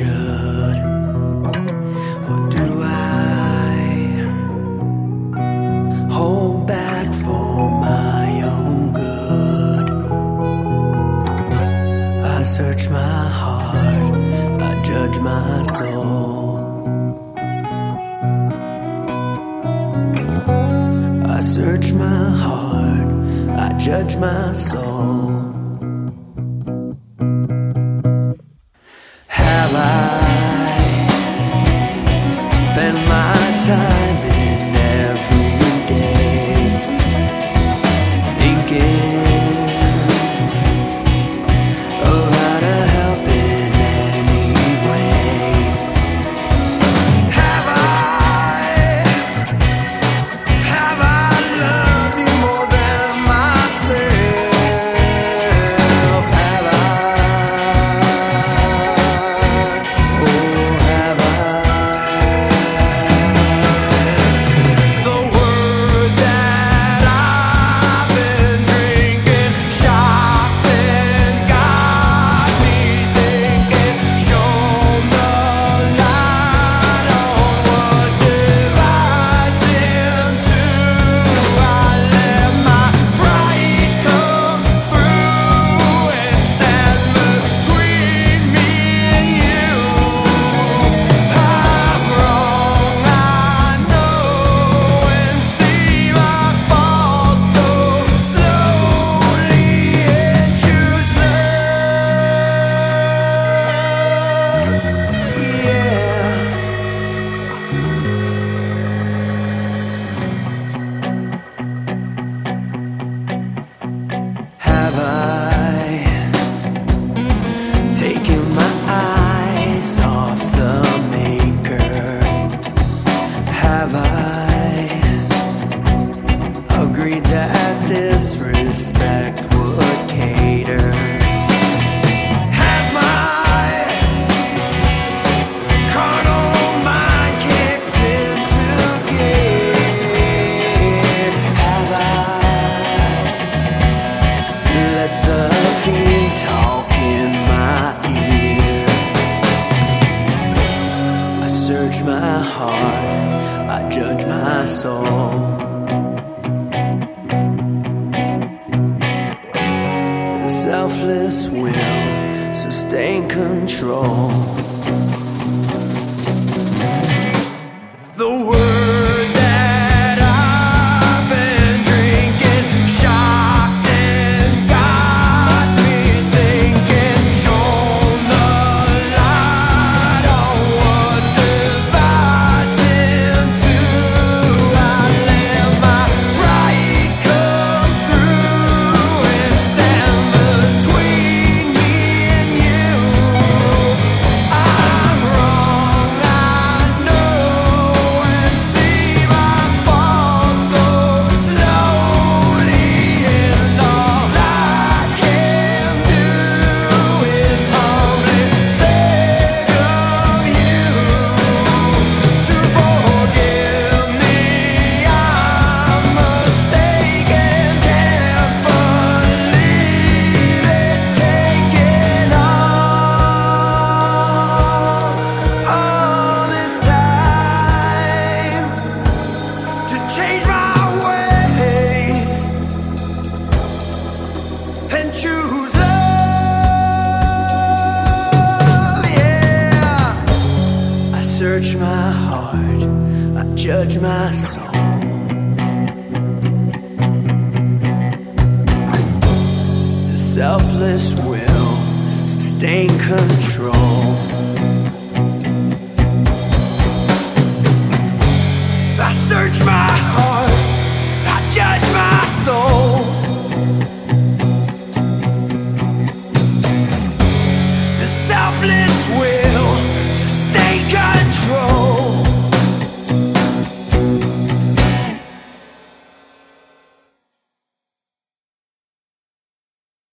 should? Or do I hold back for my own good? I search my heart, I judge my soul. I search my heart, I judge my soul. Have I spent my time in every day thinking of how to help in any way? Have I loved you more than myself? Have I? Oh, have I? The word that I've been drinking shocked and got me thinking. Shone the light on what divides into. I let my pride come through and stand between me and you. I'm wrong, I know, and see my faults though slowly and choose love. Yeah. Have I taken my eyes off the maker? Have I agreed that disrespect would cater? Has my carnal mind kicked into gear? Have I let the fiend talk in my ear? I search my heart, I judge my soul. The selfless will sustain control. The word that I've been drinking shocked and got me thinking. Shone the light on what divides into. I let my pride come through and stand between me and you. I'm wrong, I know, and see my faults though slowly, and all I can do is humbly beg of you to forgive me. I'm mistaken, can't believe it's taken all this time to change my ways and choose love. Yeah. I search my heart, I judge my soul. The selfless will sustain control. I search my heart, I judge my soul. The selfless will sustain control.